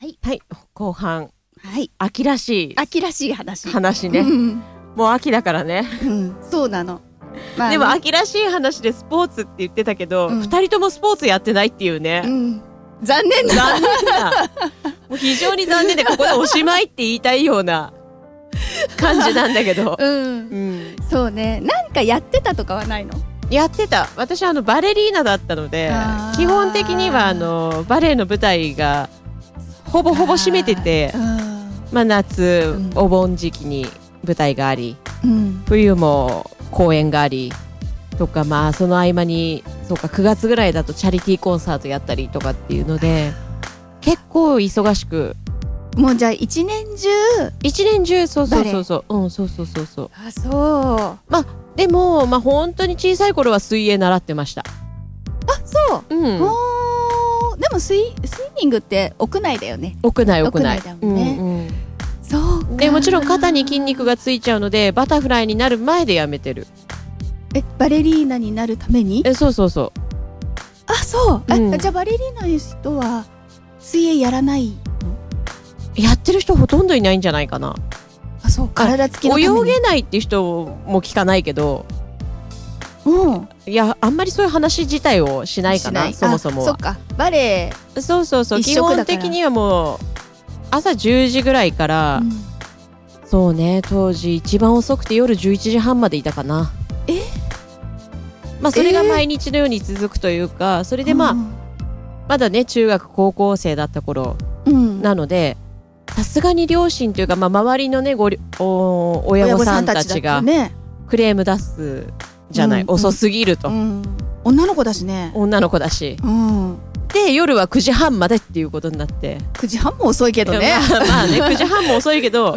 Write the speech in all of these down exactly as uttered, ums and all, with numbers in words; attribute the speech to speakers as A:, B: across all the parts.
A: 、はい、後半、
B: はい、
A: 秋らしい
B: 秋らしい話
A: 話ね、うん、もう秋だからね、
B: うん、そうなの、
A: まあね、でも秋らしい話でスポーツって言ってたけど、うん、ふたりともスポーツやってないっていうね、うん、
B: 残念だ
A: 残念だもう非常に残念でここでおしまいって言いたいような感じなんだけど、
B: うんうん、そうね、なんかやってたとかはないの？
A: やってた。私はあのバレリーナだったので、基本的にはあのバレエの舞台がほぼほぼ占めてて、まあ、夏、うん、お盆時期に舞台があり、うん、冬も公演がありとか、まあその合間にそうかくがつぐらいだとチャリティーコンサートやったりとかっていうので結構忙しく、
B: もうじゃあ一年中
A: 一年中そうそうそうそう、うん、そうそうそうそう、
B: あ、そう、
A: まあでもまあ本当に小さい頃は水泳習ってました。
B: あ、そう、うん、おでもスイ、スイミングって屋内だよね。
A: 屋内屋内
B: だもんね、うんうん、そうか。
A: でもちろん肩に筋肉がついちゃうのでバタフライになる前でやめてる。
B: え、バレリーナになるために？
A: え、そうそうそう。
B: あ、そう、うん、じゃあバレリーナの人は水泳やらないの？
A: やってる人ほとんどいないんじゃないかな。
B: あ、そう、体つきのために。
A: 泳げないっていう人も聞かないけど、
B: うん、
A: いや、あんまりそういう話自体をしないかな、そもそもは。
B: そっか、バレエ
A: そうそうそう、基本的にはもう朝じゅうじぐらいから、うん、そうね、当時一番遅くて夜じゅういちじはんまでいたかな。
B: え、
A: まあそれが毎日のように続くというか、それでまあ、うん、まだね中学高校生だった頃、うん、なのでさすがに両親というか、まあ、周りのねごお親御さんたちがクレーム出すじゃない、うん、遅すぎると、うん、
B: 女の子だしね
A: 女の子だし、うん、で夜はくじはんまでっていうことになって、
B: くじはんも遅いけどね、
A: まあ、まあねくじはんも遅いけど、うん、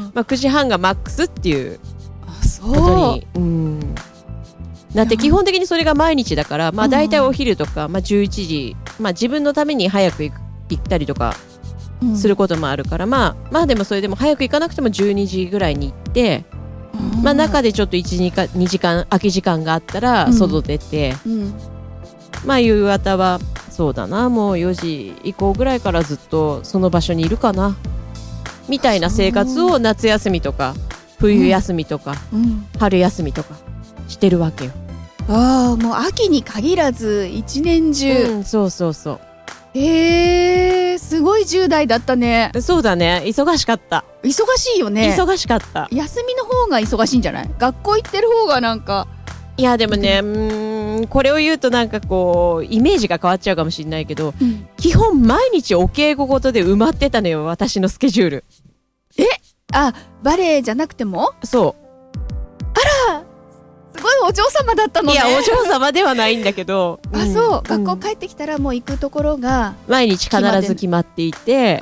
A: まあ、くじはんがマックスっていうことに、うん、だって基本的にそれが毎日だから、まあ、大体お昼とか、まあ、じゅういちじ、まあ、自分のために早く行く行ったりとかすることもあるから、うん、まあまあでもそれでも早く行かなくてもじゅうにじぐらいに行って、うん、まあ中でちょっといち、にじかん空き時間があったら外出て、うんうん、まあ夕方はそうだな、もうよじ以降ぐらいからずっとその場所にいるかなみたいな生活を夏休みとか冬休みとか、うん、春休みとかしてるわけよ。
B: ああ、もう秋に限らず一年中、
A: うん、そうそうそう。
B: へー、すごいじゅう代だったね。
A: そうだね、忙しかった。
B: 忙しいよね。
A: 忙しかった。
B: 休みの方が忙しいんじゃない？学校行ってる方がなんか。
A: いやでもね、うーん、これを言うとなんかこうイメージが変わっちゃうかもしれないけど、うん、基本毎日お稽古事で埋まってたのよ、私のスケジュール。
B: え、あ、バレエじゃなくても？
A: そう。
B: あら、すごいお嬢様だったのね。
A: いや、お嬢様ではないんだけど
B: あ、そう、うん、学校帰ってきたらもう行くところが
A: 毎日必ず決まっていて、うん、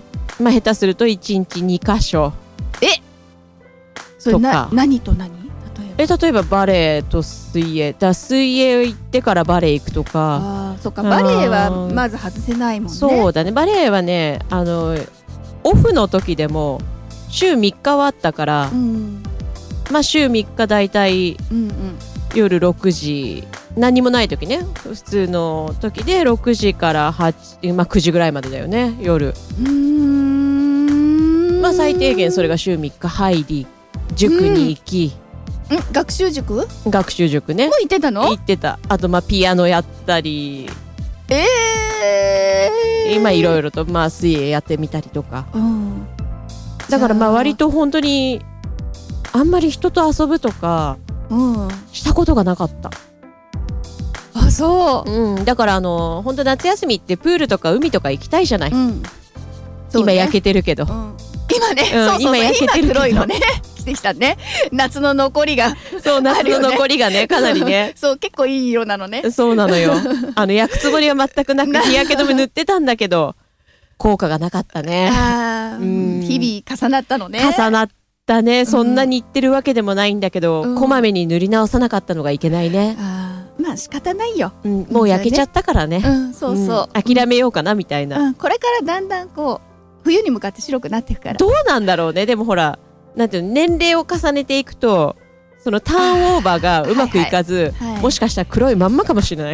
A: まあ下手するといちにちにかしょ。
B: え、それな、何と何？
A: 例えばえ例えばバレエと水泳だ、水泳行ってからバレエ行くとか。
B: あ、そっか、バレエはまず外せないもんね。
A: そうだね、バレエはね、あのオフの時でも週みっかはあったから、うん、まあ週みっかだいたい夜ろくじ、何もない時ね、普通の時でろくじからはち、まあ、くじぐらいまでだよね、夜。うーん、まあ最低限それが週みっか入り、塾に行き、
B: うん、ん、学習塾？
A: 学習塾ね。
B: もう行ってたの？
A: 行ってた。あとまあピアノやったり、
B: えー、
A: 今いろいろとまあ水泳やってみたりとか、うん、だからまあ割と本当にあんまり人と遊ぶとか、うん、したことがなかった。
B: あ、そう、
A: うん、だからあの本当夏休みってプールとか海とか行きたいじゃない、うん、今、ね、焼けてるけど、うん、
B: 今ね、うん、そうそうそう、今焼けてるけど、今黒いのね来てきたね、夏の残りが
A: そう夏の残りがねかなりね
B: そう結構いい色なのね。
A: そうなのよあの焼くつもりは全くなく日焼け止め塗ってたんだけど効果がなかったね。
B: あ、うん、日々重なったのね。
A: 重なったね。そんなにいってるわけでもないんだけど、うん、こまめに塗り直さなかったのがいけないね。
B: あ、まあ仕方ないよ、
A: うん、もう焼けちゃったからね、
B: うん、そうそう、
A: うん、諦めようかなみたいな、
B: うん、これからだんだんこう冬に向かって白くなっていくから。
A: どうなんだろうね。でもほらなんていうの、年齢を重ねていくとそのターンオーバーがうまくいかず、はいはい、もしかしたら黒いまんまかもしれない、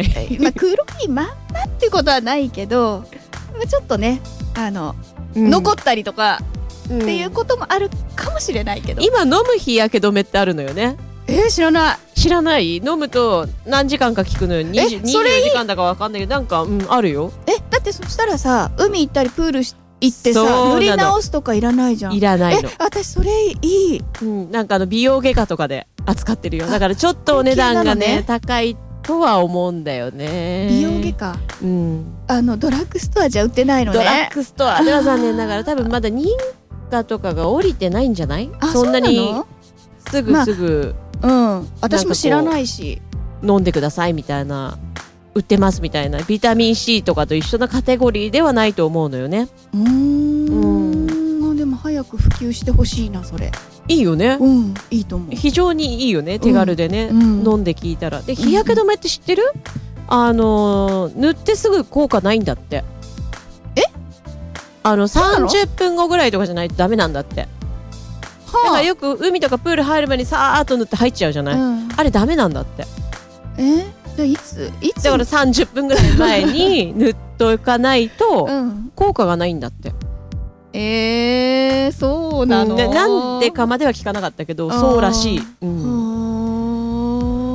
B: まあ、黒いまんまってことはないけどちょっとね、あのうん、残ったりとか、
A: うん、
B: っていうこともあるかもしれないけど、
A: 今飲む日焼け止めってあるのよね。
B: えー、知らない
A: 知らない。飲むと何時間か効くのよ。にじゅうよじかんだか分かんないけど、なんか、うん、あるよ。
B: えだってそしたらさ、海行ったりプール行ってさ、塗り直すとかいらないじゃん。
A: いらないの。
B: え私それいい、
A: うん、なんかあの美容外科とかで扱ってるよ。だからちょっとお値段が ね, ね高いとは思うんだよね。
B: 美容外科、
A: うん、
B: あのドラッグストアじゃ売ってないのね。
A: ドラッグストアでは残念ながら多分まだ認可とかが降りてないんじゃない？
B: あ、
A: そんなに
B: そうなの？
A: すぐすぐ、
B: まあ、うん、私も知らないし、
A: 飲んでくださいみたいな、売ってますみたいな、ビタミン C とかと一緒なカテゴリーではないと思うのよね。
B: うーん、うん、でも早く普及してほしいな、それ。
A: いいよね、
B: うん、いいと思う。
A: 非常にいいよね、手軽でね、
B: うん、
A: 飲んで聞いたら。で日焼け止めって知ってる？うん、あの塗ってすぐ効果ないんだって。
B: え？
A: あのさんじゅっぷんごぐらいとかじゃないとダメなんだって。はあ、だからよく海とかプール入る前にさーっと塗って入っちゃうじゃない、うん、あれダメなんだって。
B: えじゃあいついつ
A: だからさんじゅっぷんぐらい前に塗っとかないと効果がないんだって、
B: うん、えー、そうなの、
A: うん、でなんでかまでは聞かなかったけどそうらしい、うん、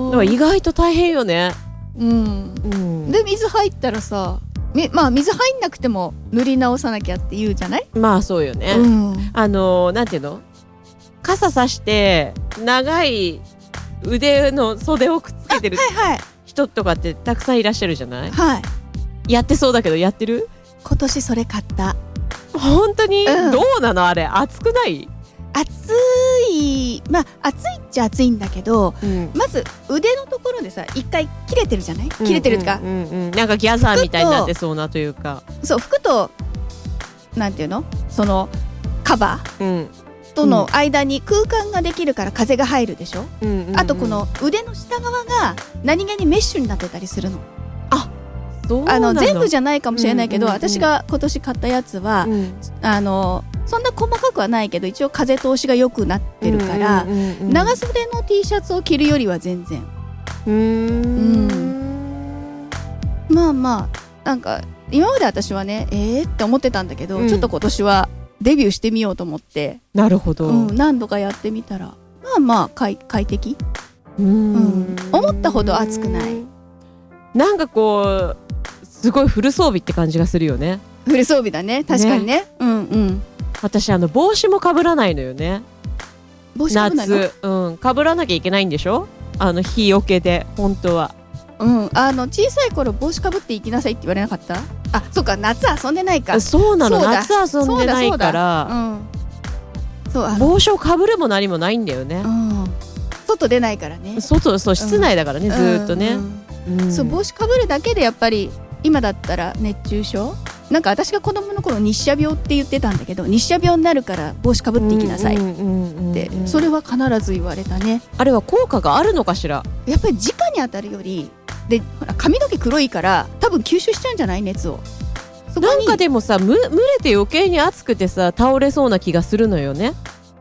A: だから意外と大変よね、
B: うんうん、で水入ったらさ、まあ水入んなくても塗り直さなきゃって言うじゃない。
A: まあそうよね、うん、あのなんていうの、傘さして長い腕の袖をくっつけてる人とかってたくさんいらっしゃるじゃない、
B: はい、
A: やってそうだけどやってる？
B: 今年それ買った。
A: 本当に、
B: うん、
A: どうなのあれ、熱くない？
B: 熱い、まあ熱いっちゃ熱いんだけど、うん、まず腕のところでさ一回切れてるじゃない、切れてるってか、うんうんうん、
A: なんかギャザーみたいになってそうなというか、
B: そう服となんていうの、そのカバー、うんとの間に空間ができるから風が入るでしょ、うんうんうん、あとこの腕の下側が何気にメッシュになってたりするの。
A: あ、そうなの。
B: あの全部じゃないかもしれないけど、うんうんうん、私が今年買ったやつは、うん、あのそんな細かくはないけど一応風通しが良くなってるから、うんうんうんうん、長袖の T シャツを着るよりは全然うーん、うん、まあまあなんか今まで私はねえーって思ってたんだけど、うん、ちょっと今年はデビューしてみようと思って。
A: なるほど、
B: うん、何度かやってみたらまあまあ快, 快適、うーん、うん、思ったほど熱くない。
A: なんかこうすごいフル装備って感じがするよね。
B: フル装備だね、確かに ね, ねうんうん。
A: 私あの帽子もかぶらないのよね。
B: 帽子かぶらないの？
A: 夏、うん、かぶらなきゃいけないんでしょ、あの日よけで本当は。
B: うん、あの小さい頃帽子かぶって行きなさいって言われなかった？あ、そうか、夏遊んでないか。
A: そうなの、夏遊んでないから、うん、そう帽子をかぶるも何もないんだよね、うん、
B: 外出ないからね。
A: 外、そう、室内だからね、うん、ずーっとね、
B: うんうん、そう帽子かぶるだけでやっぱり今だったら熱中症、なんか私が子供の頃日射病って言ってたんだけど、日射病になるから帽子かぶっていきなさいってそれは必ず言われたね。
A: あれは効果があるのかしら。
B: やっぱり直に当たるよりで、ほら髪の毛黒いから多分吸収しちゃうんじゃない、熱を。そこに
A: なんかでもさ、む蒸れて余計に熱くてさ倒れそうな気がするのよね。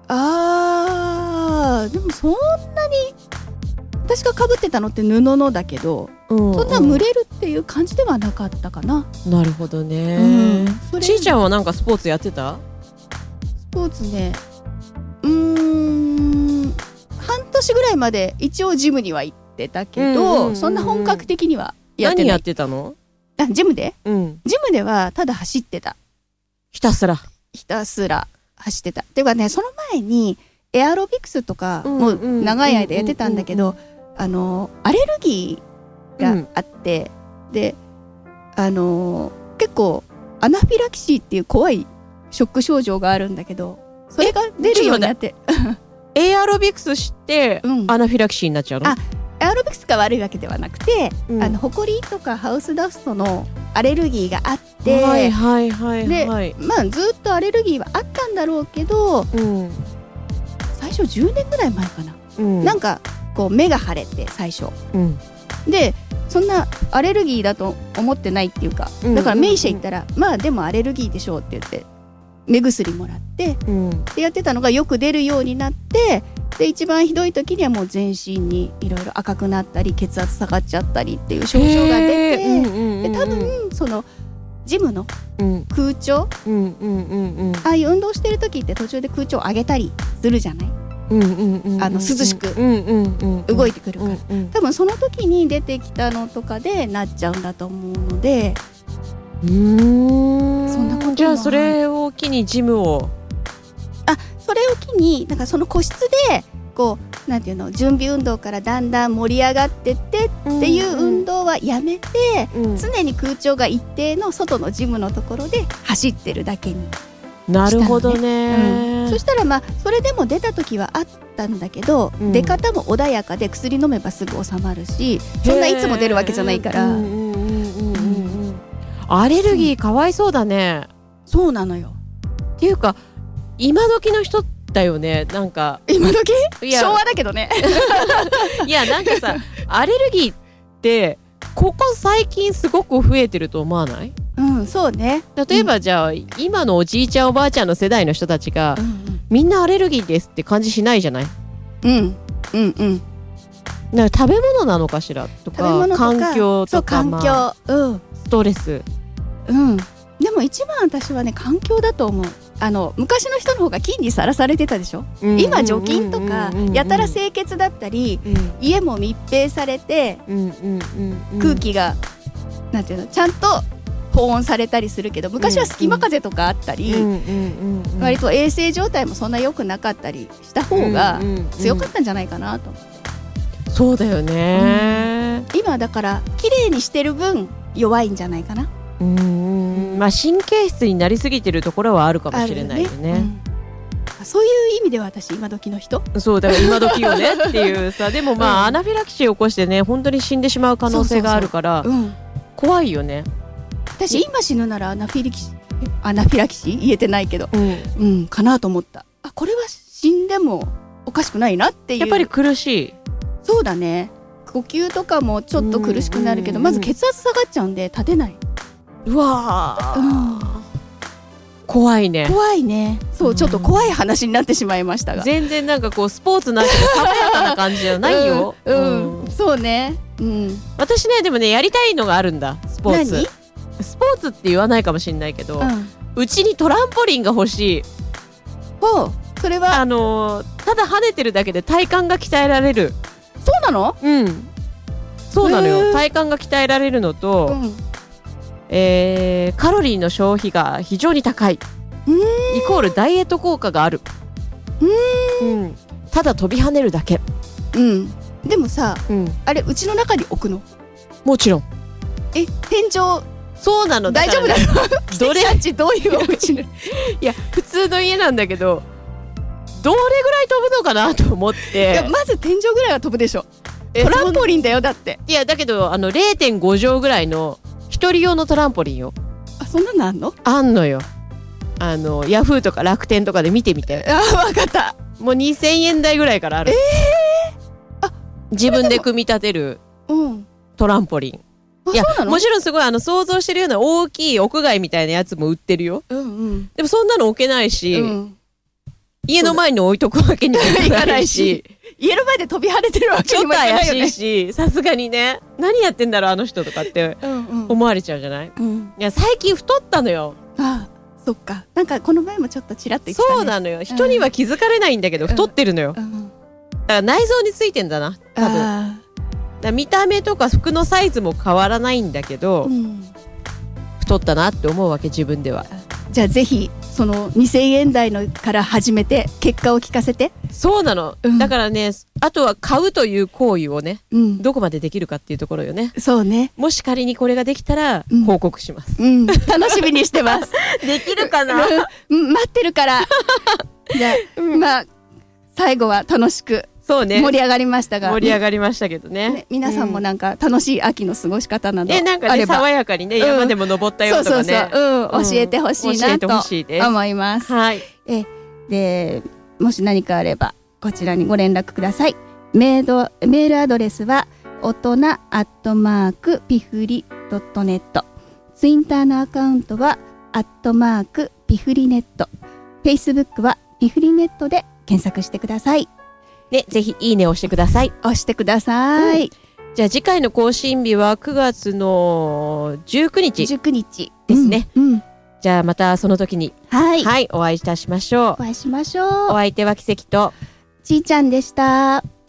B: あー、でもそんなに私が被ってたのって布のだけど、うんうん、そんな蒸れるっていう感じではなかったかな。
A: なるほどね、うん、ちーちゃんはなんかスポーツやってた？
B: スポーツね、うーん半年ぐらいまで一応ジムには行ってたけど、うんうんうん、そんな本格的にはやってない。
A: 何やってたの？
B: あ、ジムで、
A: うん、
B: ジムではただ走ってた。
A: ひたすら
B: ひたすら走ってたっていうかね、その前にエアロビクスとかも長い間やってたんだけど、あのアレルギーがあって、うん、であの結構アナフィラキシーっていう怖いショック症状があるんだけど、それが出るようになって
A: エアロビクスして、うん、アナフィラキシーになっちゃうの？あ、
B: エアロビクスが悪いわけではなくて、うん、あのホコリとかハウスダストのアレルギーがあって、
A: はいはいはいはい、
B: で、まあ、ずっとアレルギーはあったんだろうけど、うん、最初じゅうねんぐらい前かな、うん、なんかこう目が腫れて最初、うん、でそんなアレルギーだと思ってないっていうか、だから名医者行ったら、うん、まあでもアレルギーでしょうって言って目薬もらって、うん、でやってたのがよく出るようになって、で一番ひどい時にはもう全身にいろいろ赤くなったり血圧下がっちゃったりっていう症状が出て、うんうんうんうん、で多分そのジムの空調、
A: うんうんうんうん、
B: ああいう運動してる時って途中で空調上げたりするじゃない、うんうんうんうん、あの涼しく動いてくるから、うんうん、多分その時に出てきたのとかでなっちゃうんだと思うので、
A: うーん、そんなことも。じゃあそれを機にジムを、
B: あ、それを機になんかその個室でこうなんていうの、準備運動からだんだん盛り上がってってっていう運動はやめて、うんうん、常に空調が一定の外のジムのところで走ってるだけにしたのね。
A: なるほどね、
B: うん、そしたらまあそれでも出た時はあったんだけど、うん、出方も穏やかで薬飲めばすぐ収まるし、そんないつも出るわけじゃないから。
A: アレルギーかわいそうだね。
B: そうなのよ。
A: っていうか今時の人だよね。なんか
B: 今時昭和だけどね
A: いやなんかさ、アレルギーってここ最近すごく増えてると思わない？
B: うん、そうね。
A: 例えば、うん、じゃあ今のおじいちゃんおばあちゃんの世代の人たちが、うんうん、みんなアレルギーですって感じしないじゃない？
B: うんうんうん。
A: だから食べ物なのかしらとか、食べ物とか環境とか、
B: そう環境、まあ、うん、
A: ストレス、
B: うん。でも一番私はね環境だと思う。あの昔の人の方が菌にさらされてたでしょ、うん、今除菌とかやたら清潔だったり、うん、家も密閉されて、うんうんうんうん、空気がなんていうのちゃんと保温されたりするけど、昔は隙間風とかあったり、うんうん、割と衛生状態もそんな良くなかったりした方が強かったんじゃないかなと思って、
A: うん、そうだよね、
B: うん、今だから綺麗にしてる分弱いんじゃないかな。
A: うーん、まあ、神経質になりすぎてるところはあるかもしれないよね、ね、
B: うん、そういう意味では私今時の人
A: そうだから今時よねっていうさでもまあ、うん、アナフィラキシーを起こしてね本当に死んでしまう可能性があるから
B: そうそうそう、うん、
A: 怖いよね。
B: 私今死ぬならアナフィラキシーアナフィラキシー言えてないけど、うんうん、かなと思った。あ、これは死んでもおかしくないなっていう。
A: やっぱり苦しい。
B: そうだね、呼吸とかもちょっと苦しくなるけど、うんうんうん、まず血圧下がっちゃうんで立てない。
A: うわー、うん、怖いね
B: 怖いね。そう、うん、ちょっと怖い話になってしまいましたが、
A: 全然なんかこうスポーツなんて爽やかな感じじゃないよ、
B: うんうんうん、そうね、うん、
A: 私ねでもねやりたいのがあるんだ。スポーツ。スポーツって言わないかもしれないけど、うち、ん、にトランポリンが欲しい。
B: ほう、それは
A: あのー、ただ跳ねてるだけで体幹が鍛えられる。
B: そうなの？
A: うん、そうなのよ。体幹が鍛えられるのと、うん、えー、カロリーの消費が非常に高い、イコールダイエット効果がある。うーん、うん、ただ飛び跳ねるだけ、
B: うん、でもさ、うん、あれうちの中に置くの？
A: もちろん。
B: え、天井
A: そうなの。
B: 大丈夫だよどれどういうお家い
A: や普通の家なんだけどどれぐらい飛ぶのかなと思って。
B: いやまず天井ぐらいは飛ぶでしょ。トランポリンだよだって。
A: いやだけどあの れいてんご 畳ぐらいの一人用のトランポリンよ。
B: あ、そんなのあんの？
A: あんのよ。あのヤフーとか楽天とかで見てみて。
B: あ、分かった。
A: もうにせんえん台ぐらいからある。えー、あ、自分で組み立てるトランポリン。いやもちろんすごいあの想像してるような大きい屋外みたいなやつも売ってるよ、うんうん、でもそんなの置けないし、うん、家の前に置いとくわけにもいかないし
B: 家の前で飛び跳ねてるわけにもいかないよね。
A: ちょっと怪しいし、さすがにね何やってんだろうあの人とかって思われちゃうじゃない、うんうん、いや最近太ったのよ。
B: ああ、そっか。なんかこの前もちょっとちらっと言ってたね。
A: そうなのよ。人には気づかれないんだけど、うん、太ってるのよ、うん、だから内臓についてんだな多分。あ、だ見た目とか服のサイズも変わらないんだけど、うん、太ったなって思うわけ自分では。
B: じゃあぜひそのにせんえん台のから始めて結果を聞かせて。
A: そうなの、うん、だからねあとは買うという行為をね、うん、どこまでできるかっていうところよね。
B: そうね。
A: もし仮にこれができたら報告します、
B: うんうん、楽しみにしてます
A: できるかな
B: うん、待ってるからじゃあ、うん、まあ最後は楽しくそうね、盛り上がりましたが、
A: 盛り上がりましたけど ね, ね
B: 皆さんもなんか楽しい秋の過ごし方などあれば、
A: えなんかね爽やかにね、うん、山でも登ったよとかね、そうそうそう、うん、教えてほしいなと思います。はい、えでもし何かあればこちらにご連絡ください。メールメールアドレスは大人アットマークピフリドットネット、ツイッターのアカウントはアットマークピフリネット、フェイスブックはピフリネットで検索してください。ね、ぜひいいねを押してください。押してください、うん、じゃあ次回の更新日はくがつのじゅうくにちじゅうくにちですね、
B: うんうん、
A: じゃあまたその時に、
B: はい、
A: はい、お会いいたしましょう。
B: お会いしましょう。
A: お相手は奇跡と
B: ちーちゃんでした。